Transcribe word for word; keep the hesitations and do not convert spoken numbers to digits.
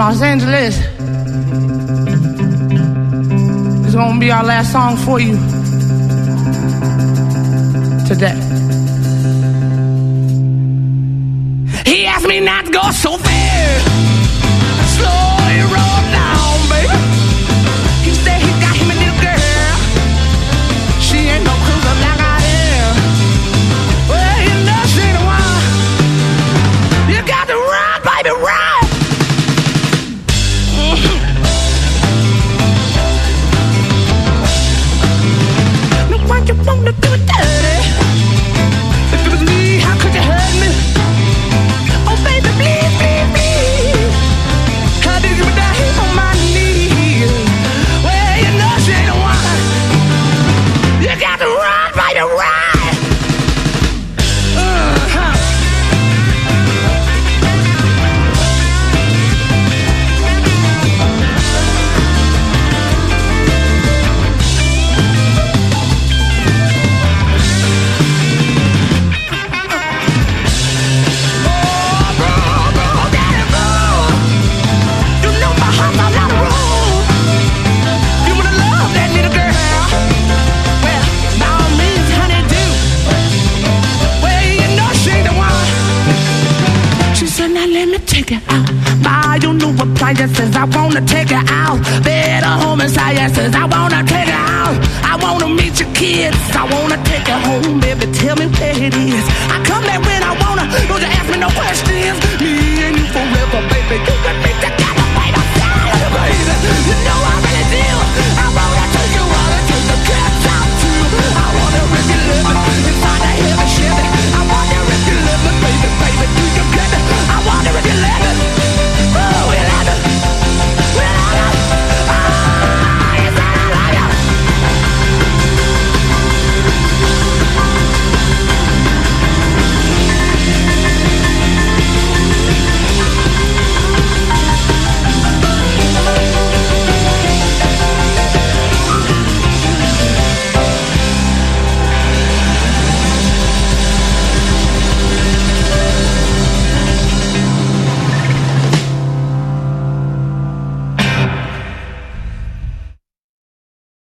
Los Angeles. It's gonna be our last song for you today. He asked me not to go so fast. Slowly roll down, baby. He said he got him a new girl. She ain't no cruiser like I am. Well, you know she ain't the one. You got to run, baby, run. Mm-hmm. Look what you want to do, dirty. If it was me, how could you hurt me? Oh, baby, please, please, please. How did you die here on my knees? Well, you know she ain't the one. You got to run, baby, run. Uh-huh. Take it out. Buy you new appliances. I wanna take it out. Better home and sciences. I wanna take it out. I wanna meet your kids. I wanna take it home, baby. Tell me where it is.